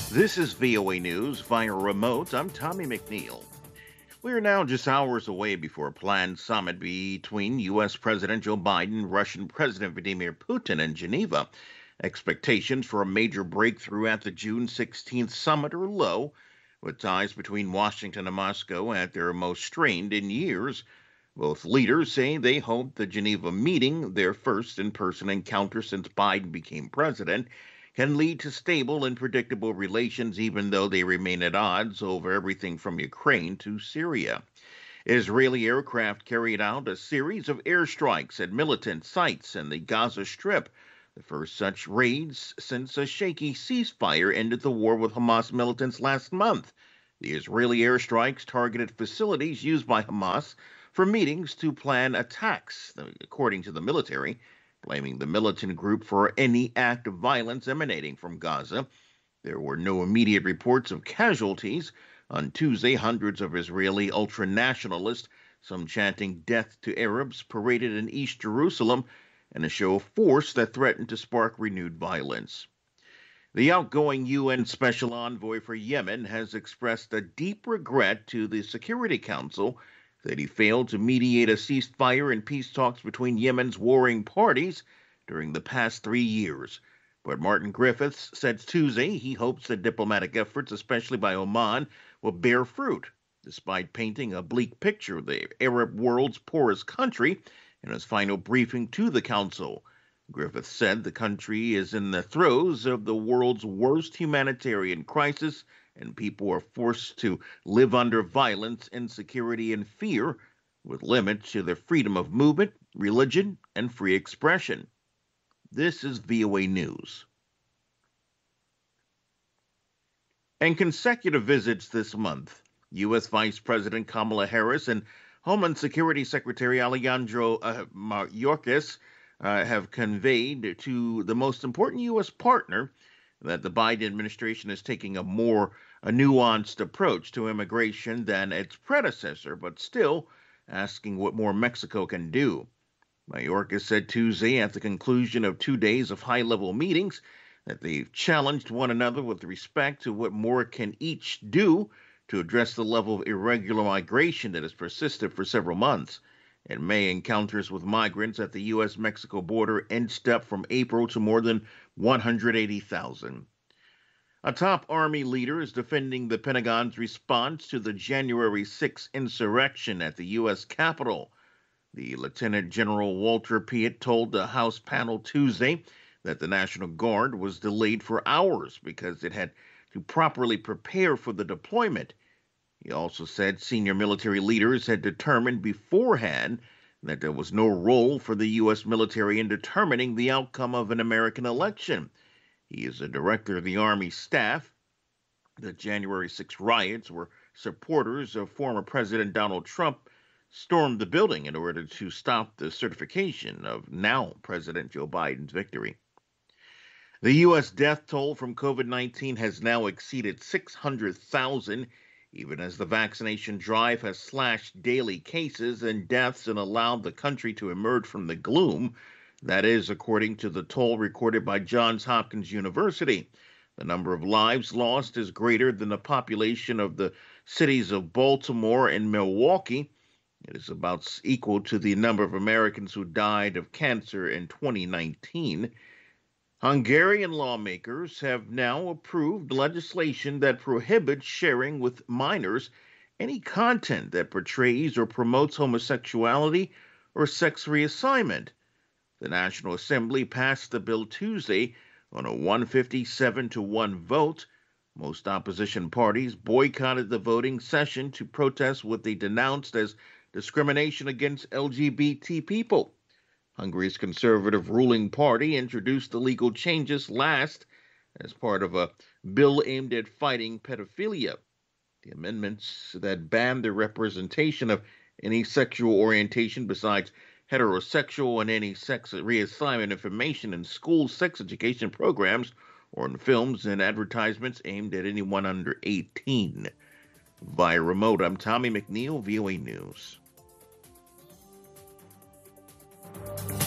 This is VOA News via remote. I'm Tommy McNeil. We are now just hours away before a planned summit between U.S. President Joe Biden and Russian President Vladimir Putin in Geneva. Expectations for a major breakthrough at the June 16th summit are low, with ties between Washington and Moscow at their most strained in years. Both leaders say they hope the Geneva meeting, their first in-person encounter since Biden became president, can lead to stable and predictable relations even though they remain at odds over everything from Ukraine to Syria. Israeli aircraft carried out a series of airstrikes at militant sites in the Gaza Strip, the first such raids since a shaky ceasefire ended the war with Hamas militants last month. The Israeli airstrikes targeted facilities used by Hamas for meetings to plan attacks, according to the military, blaming the militant group for any act of violence emanating from Gaza. There were no immediate reports of casualties. On Tuesday, hundreds of Israeli ultra-nationalists, some chanting death to Arabs, paraded in East Jerusalem in a show of force that threatened to spark renewed violence. The outgoing UN Special Envoy for Yemen has expressed a deep regret to the Security Council that he failed to mediate a ceasefire in peace talks between Yemen's warring parties during the past 3 years. But Martin Griffiths said Tuesday he hopes that diplomatic efforts, especially by Oman, will bear fruit, despite painting a bleak picture of the Arab world's poorest country in his final briefing to the Council. Griffiths said the country is in the throes of the world's worst humanitarian crisis, and people are forced to live under violence, insecurity, and fear, with limits to their freedom of movement, religion, and free expression. This is VOA News. In consecutive visits this month, U.S. Vice President Kamala Harris and Homeland Security Secretary Alejandro Mayorkas have conveyed to the most important U.S. partner that the Biden administration is taking a more nuanced approach to immigration than its predecessor, but still asking what more Mexico can do. Mayorkas said Tuesday at the conclusion of 2 days of high-level meetings that they've challenged one another with respect to what more can each do to address the level of irregular migration that has persisted for several months. In May, encounters with migrants at the U.S.-Mexico border inched up from April to more than 180,000. A top Army leader is defending the Pentagon's response to the January 6th insurrection at the U.S. Capitol. The Lieutenant General Walter Piet told the House panel Tuesday that the National Guard was delayed for hours because it had to properly prepare for the deployment. He also said senior military leaders had determined beforehand that there was no role for the U.S. military in determining the outcome of an American election. He is a director of the Army staff. The January 6 riots, where supporters of former President Donald Trump stormed the building in order to stop the certification of now President Joe Biden's victory. The U.S. death toll from COVID-19 has now exceeded 600,000, even as the vaccination drive has slashed daily cases and deaths and allowed the country to emerge from the gloom. That is, according to the toll recorded by Johns Hopkins University. The number of lives lost is greater than the population of the cities of Baltimore and Milwaukee. It is about equal to the number of Americans who died of cancer in 2019. Hungarian lawmakers have now approved legislation that prohibits sharing with minors any content that portrays or promotes homosexuality or sex reassignment. The National Assembly passed the bill Tuesday on a 157-1 vote. Most opposition parties boycotted the voting session to protest what they denounced as discrimination against LGBT people. Hungary's conservative ruling party introduced the legal changes last as part of a bill aimed at fighting pedophilia. The amendments that ban the representation of any sexual orientation besides heterosexual and any sex reassignment information in school sex education programs or in films and advertisements aimed at anyone under 18. Via remote, I'm Tommy McNeil, VOA News.